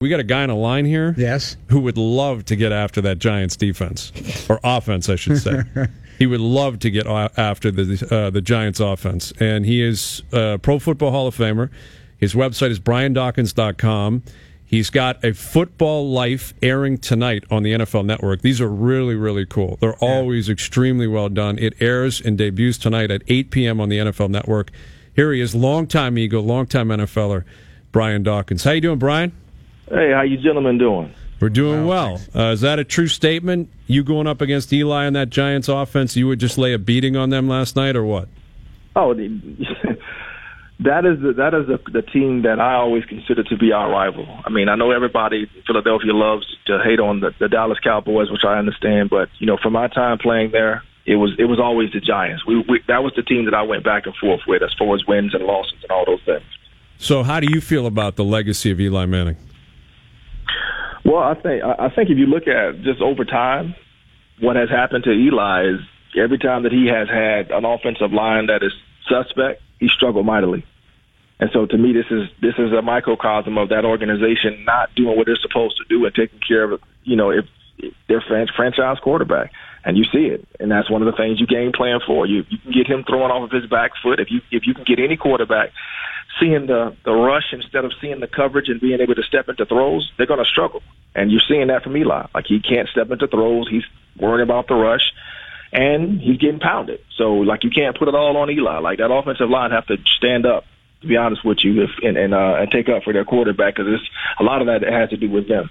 We got a guy on a line here. Yes. Who would love to get after that Giants defense, or offense, I should say. He would love to get after the Giants offense, and he is a Pro Football Hall of Famer. His website is briandawkins.com. He's got a Football Life airing tonight on the NFL Network. These are really, really cool. They're always extremely well done. It airs and debuts tonight at 8 p.m. on the NFL Network. Here he is, longtime Eagle, longtime NFLer, Brian Dawkins. How you doing, Brian? Hey, how you gentlemen doing? We're doing well. Is that a true statement? You going up against Eli in that Giants offense, you would just lay a beating on them last night, or what? Oh, that is the team that I always consider to be our rival. I mean, I know everybody in Philadelphia loves to hate on the Dallas Cowboys, which I understand, but from my time playing there, it was always the Giants. That was the team that I went back and forth with as far as wins and losses and all those things. So, how do you feel about the legacy of Eli Manning? Well, I think if you look at just over time, what has happened to Eli is every time that he has had an offensive line that is suspect, he struggled mightily. And so to me, this is a microcosm of that organization not doing what they're supposed to do and taking care of, if their franchise quarterback. And you see it. And that's one of the things you game plan for. You can get him throwing off of his back foot. If you can get any quarterback seeing the rush instead of seeing the coverage and being able to step into throws, they're going to struggle. And you're seeing that from Eli. Like, he can't step into throws. He's worried about the rush. And he's getting pounded. So, like, you can't put it all on Eli. Like, that offensive line have to stand up, to be honest with you, and take up for their quarterback, because a lot of that has to do with them.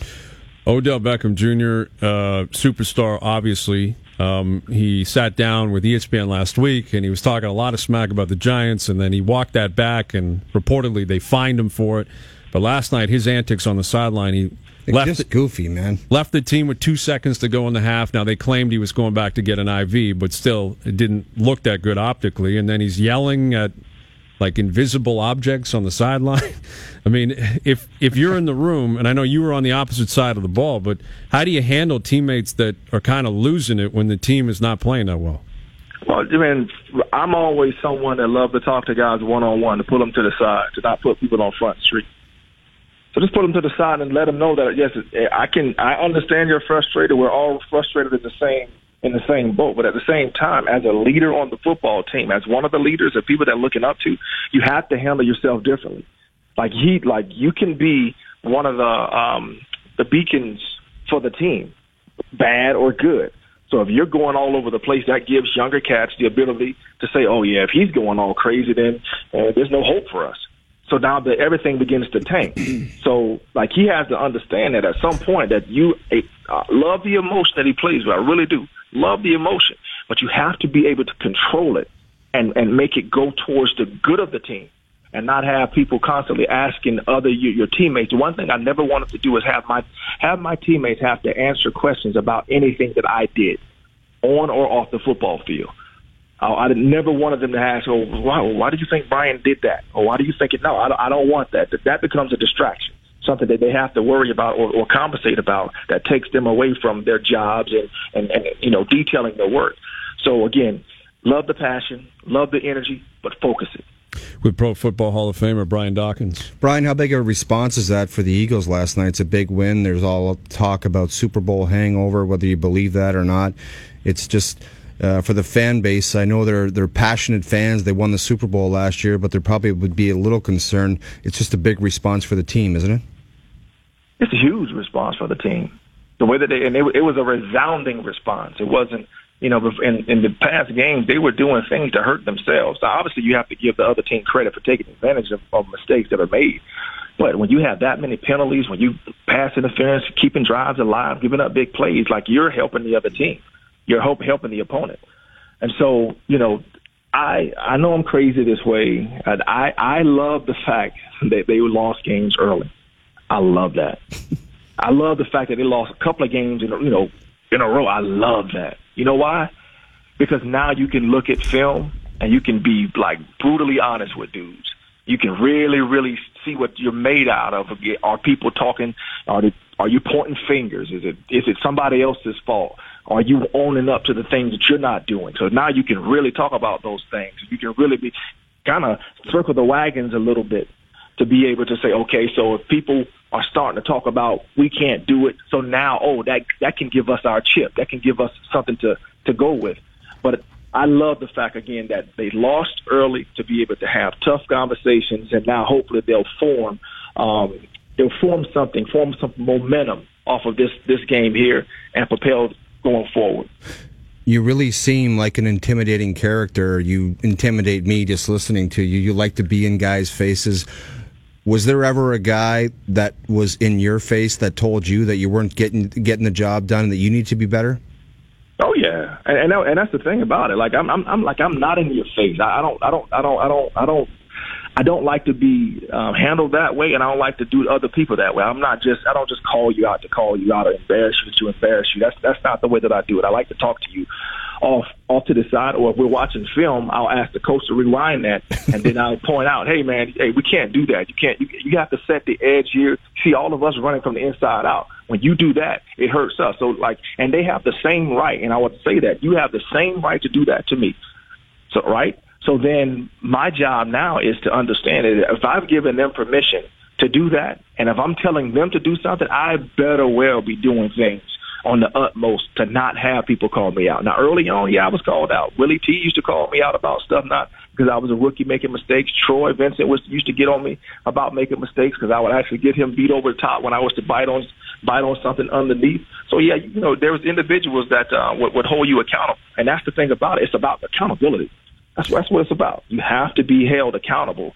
Odell Beckham Jr., superstar, obviously. He sat down with ESPN last week, and he was talking a lot of smack about the Giants, and then he walked that back, and reportedly they fined him for it. But last night, his antics on the sideline, he goofy, man. Left the team with 2 seconds to go in the half. Now, they claimed he was going back to get an IV, but still, it didn't look that good optically. And then he's yelling at, like, invisible objects on the sideline. I mean, if you're in the room, and I know you were on the opposite side of the ball, but how do you handle teammates that are kind of losing it when the team is not playing that well? Well, I mean, I'm always someone that love to talk to guys one-on-one, to pull them to the side, to not put people on Front Street. So just put them to the side and let them know that, yes, I understand you're frustrated. We're all frustrated in the same boat. But at the same time, as a leader on the football team, as one of the leaders, the people they're looking up to, you have to handle yourself differently. Like you can be one of the beacons for the team, bad or good. So if you're going all over the place, that gives younger cats the ability to say, oh, yeah, if he's going all crazy, then there's no hope for us. So now everything begins to tank. So, like, he has to understand that at some point that you love the emotion that he plays with. I really do. Love the emotion. But you have to be able to control it and make it go towards the good of the team and not have people constantly asking your teammates. One thing I never wanted to do is have my teammates have to answer questions about anything that I did on or off the football field. I never wanted them to ask, why did you think Brian did that? Or why do you think it? No, I don't want that. That becomes a distraction, something that they have to worry about or compensate about that takes them away from their jobs and detailing their work. So, again, love the passion, love the energy, but focus it. With Pro Football Hall of Famer Brian Dawkins. Brian, how big a response is that for the Eagles last night? It's a big win. There's all talk about Super Bowl hangover, whether you believe that or not. It's just... for the fan base, I know they're passionate fans. They won the Super Bowl last year, but there probably would be a little concern. It's just a big response for the team, isn't it? It's a huge response for the team. The way that it was a resounding response. It wasn't, in the past games, they were doing things to hurt themselves. Now, obviously, you have to give the other team credit for taking advantage of mistakes that are made. But when you have that many penalties, when you pass interference, keeping drives alive, giving up big plays, like, you're helping the other team. You're helping the opponent. And so, I know I'm crazy this way. I love the fact that they lost games early. I love that. I love the fact that they lost a couple of games in a row. I love that. You know why? Because now you can look at film and you can be, like, brutally honest with dudes. You can really, really see what you're made out of. Are people talking? Are you pointing fingers? Is it somebody else's fault? Are you owning up to the things that you're not doing? So now you can really talk about those things. You can really be kind of circle the wagons a little bit to be able to say, okay, so if people are starting to talk about we can't do it. So now, that can give us our chip. That can give us something to go with. But I love the fact, again, that they lost early to be able to have tough conversations, and now hopefully they'll form some momentum off of this game here and propel going forward. You really seem like an intimidating character. You intimidate me just listening to you. You like to be in guys' faces. Was there ever a guy that was in your face that told you that you weren't getting the job done and that you need to be better? Oh yeah, and that's the thing about it. Like I'm not in your face. I don't like to be handled that way, and I don't like to do other people that way. I don't just call you out to call you out or embarrass you to embarrass you. That's not the way that I do it. I like to talk to you off to the side, or if we're watching film, I'll ask the coach to rewind that, and then I'll point out, hey man, we can't do that. You have to set the edge here. See all of us running from the inside out. When you do that, it hurts us. So and they have the same right, and I would say that you have the same right to do that to me. So right. So then my job now is to understand that if I've given them permission to do that, and if I'm telling them to do something, I better well be doing things on the utmost to not have people call me out. Now, early on, I was called out. Willie T used to call me out about stuff, not because I was a rookie making mistakes. Troy Vincent used to get on me about making mistakes because I would actually get him beat over the top when I was to bite on something underneath. So, there was individuals that would hold you accountable, and that's the thing about it. It's about accountability. That's what it's about. You have to be held accountable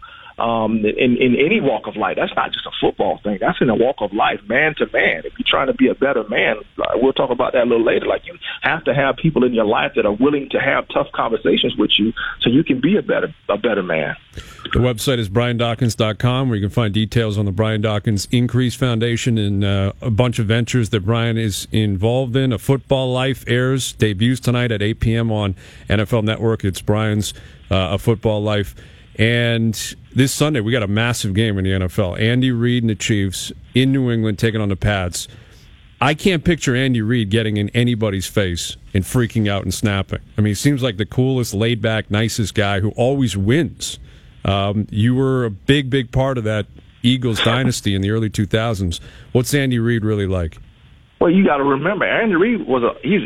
in any walk of life. That's not just a football thing. That's in a walk of life, man to man. If you're trying to be a better man, we'll talk about that a little later. Like, you have to have people in your life that are willing to have tough conversations with you so you can be a better man. The website is BrianDawkins.com, where you can find details on the Brian Dawkins Increase Foundation and a bunch of ventures that Brian is involved in. A Football Life debuts tonight at 8 p.m. on NFL Network. It's Brian's A Football Life. And this Sunday, we got a massive game in the NFL. Andy Reid and the Chiefs in New England taking on the Pats. I can't picture Andy Reid getting in anybody's face and freaking out and snapping. I mean, he seems like the coolest, laid-back, nicest guy who always wins. You were a big part of that Eagles dynasty in the early 2000s. What's Andy Reid really like? Well, you got to remember, Andy Reid he's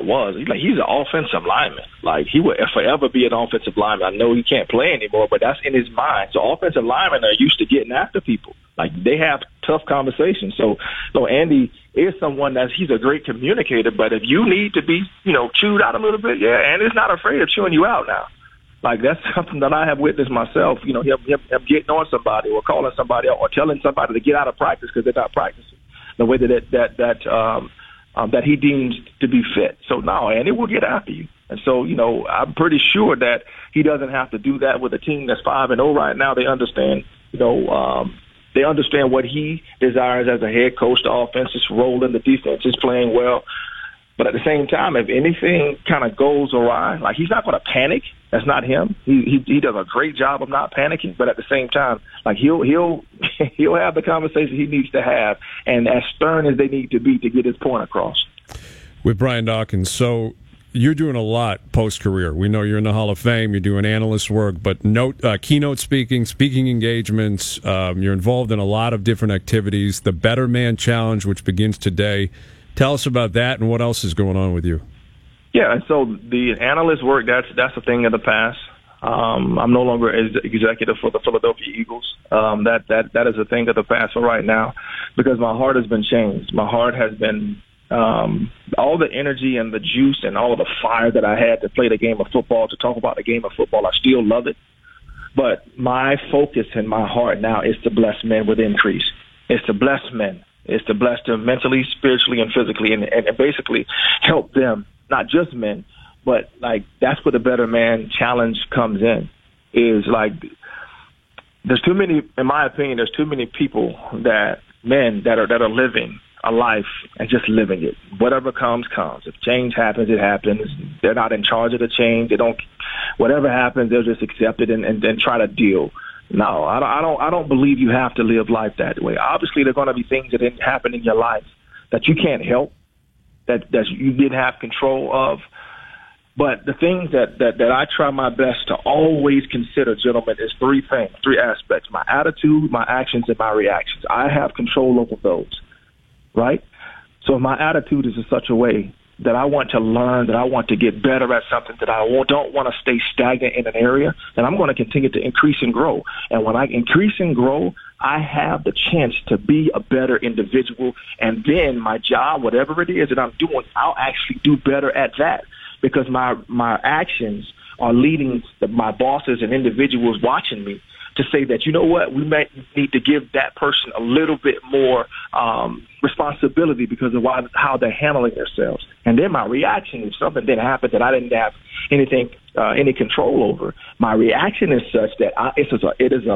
an offensive lineman. Like, he will forever be an offensive lineman. I know he can't play anymore, but that's in his mind. So offensive linemen are used to getting after people. Like, they have tough conversations. So Andy is someone he's a great communicator, but if you need to be, chewed out a little bit, Andy's not afraid of chewing you out now. Like, that's something that I have witnessed myself, him getting on somebody or calling somebody out or telling somebody to get out of practice because they're not practicing the way that he deems to be fit. So now Andy will get after you. And so, I'm pretty sure that he doesn't have to do that with a team that's 5-0 right now. They understand, they understand what he desires as a head coach. The offense is rolling, the defense is playing well. But at the same time, if anything kind of goes awry, like, he's not going to panic. That's not him. He does a great job of not panicking. But at the same time, like, he'll have the conversation he needs to have, and as stern as they need to be to get his point across. With Brian Dawkins, so you're doing a lot post-career. We know you're in the Hall of Fame. You're doing analyst work, but keynote speaking engagements. You're involved in a lot of different activities. The Better Man Challenge, which begins today. Tell us about that and what else is going on with you. Yeah, and so the analyst work, that's a thing of the past. I'm no longer executive for the Philadelphia Eagles. That is a thing of the past for right now because my heart has been changed. My heart has been all the energy and the juice and all of the fire that I had to play the game of football, to talk about the game of football. I still love it. But my focus and my heart now is to bless men with increase. It's to bless men. It's to bless them mentally, spiritually, and physically, and basically help them, not just men, but like that's where the Better Man Challenge comes in. Is like there's too many, in my opinion, there's too many people that are living a life and just living it. Whatever comes. If change happens, it happens. They're not in charge of the change. They don't. Whatever happens, they'll just accept it and try to deal. No, I don't believe you have to live life that way. Obviously, there are going to be things that didn't happen in your life that you can't help, that you didn't have control of. But the things that I try my best to always consider, gentlemen, is three things, three aspects: my attitude, my actions, and my reactions. I have control over those, right? So if my attitude is in such a way that I want to learn, that I want to get better at something, that I don't want to stay stagnant in an area, then I'm going to continue to increase and grow. And when I increase and grow, I have the chance to be a better individual. And then my job, whatever it is that I'm doing, I'll actually do better at that, because my actions are leading my bosses and individuals watching me to say that, you know what, we might need to give that person a little bit more responsibility because of how they're handling themselves. And then my reaction, if something didn't happen that I didn't have any control over, my reaction is such that it is a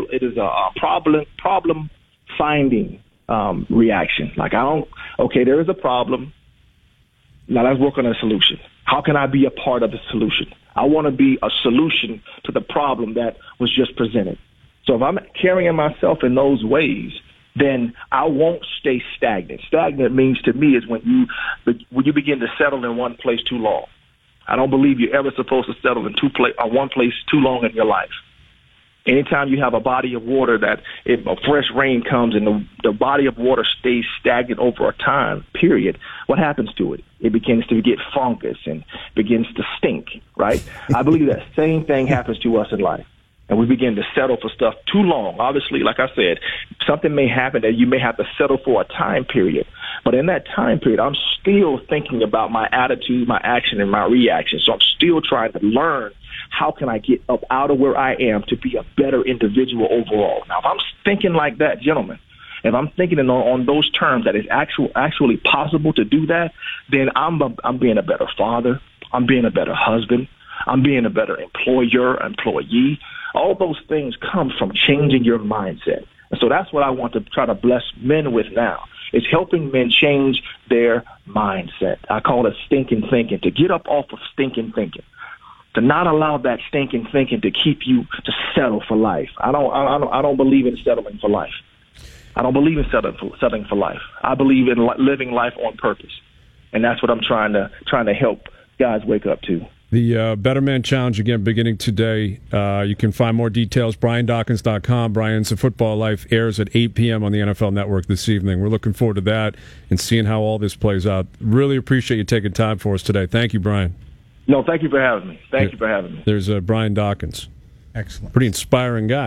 problem finding reaction. Like, there is a problem. Now let's work on a solution. How can I be a part of the solution? I want to be a solution to the problem that was just presented. So if I'm carrying myself in those ways, then I won't stay stagnant. Stagnant means to me is when you begin to settle in one place too long. I don't believe you're ever supposed to settle in one place too long in your life. Anytime you have a body of water that if a fresh rain comes and the body of water stays stagnant over a time period, what happens to it? It begins to get fungus and begins to stink, right? I believe that same thing happens to us in life. And we begin to settle for stuff too long. Obviously, like I said, something may happen that you may have to settle for a time period. But in that time period, I'm still thinking about my attitude, my action, and my reaction. So I'm still trying to learn how can I get up out of where I am to be a better individual overall. Now, if I'm thinking like that, gentlemen, if I'm thinking on those terms that it's actually possible to do that, then I'm being a better father. I'm being a better husband. I'm being a better employee. All those things come from changing your mindset. And so that's what I want to try to bless men with now, is helping men change their mindset. I call it stinking thinking, to get up off of stinking thinking, to not allow that stinking thinking to keep you to settle for life. I don't believe in settling for life. I don't believe in settling for life. I believe in living life on purpose, and that's what I'm trying to help guys wake up to. The Better Man Challenge, again, beginning today. You can find more details, BrianDawkins.com. Brian's A Football Life airs at 8 p.m. on the NFL Network this evening. We're looking forward to that and seeing how all this plays out. Really appreciate you taking time for us today. Thank you, Brian. No, thank you for having me. Thank you for having me. There's Brian Dawkins. Excellent. Pretty inspiring guy.